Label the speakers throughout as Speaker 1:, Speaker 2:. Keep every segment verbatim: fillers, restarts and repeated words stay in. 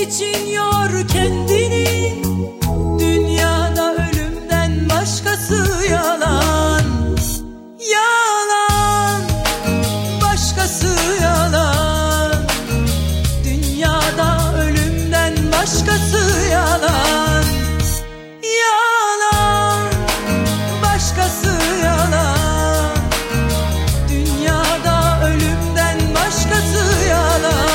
Speaker 1: için yor kendini. Dünyada ölümden başkası yalan. Yalan, başkası yalan. Dünyada ölümden başkası yalan. Yalan, başkası yalan. Dünyada ölümden başkası yalan.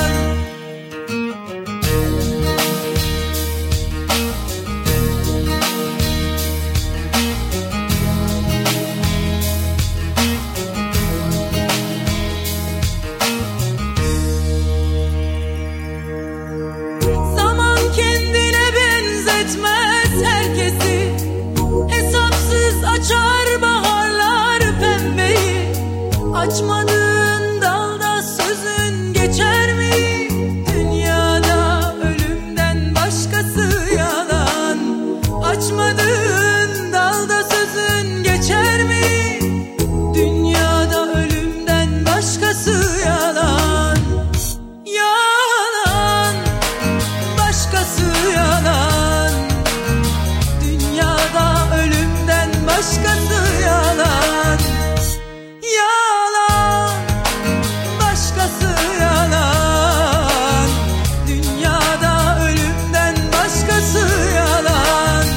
Speaker 1: Zaman kendine benzetmez herkesi. Hesapsız açar baharlar pembeyi. Açmadığın dalda sözün geçer mi? Dünyada ölümden başkası yalan. Açmadığın dalda sözün geçer mi? Dünyada ölümden başkası yalan. Yalan, başkası yalan. Dünyada ölümden başkası yalan. Yalan, başkası yalan. Dünyada ölümden başkası yalan.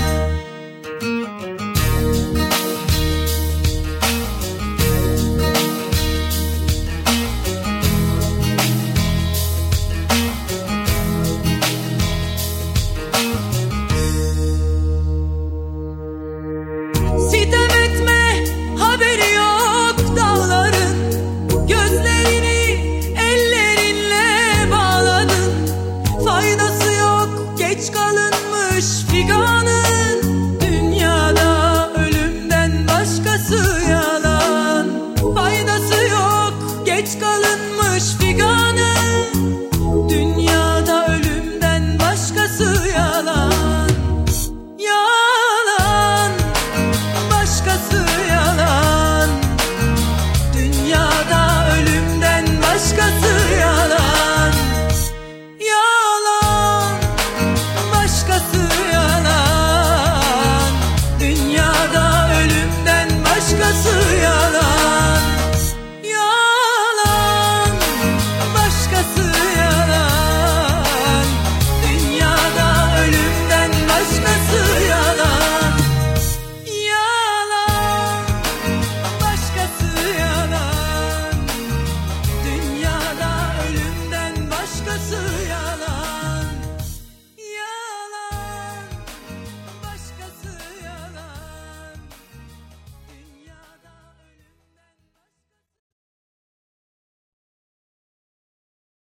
Speaker 1: Sitem etme, haberi yok dağların. Gözlerini ellerinle bağladın. Faydası yok, geç kalınmış figanın. Dünyada ölümden başkası yalan. Faydası yok, geç kalınmış figanın.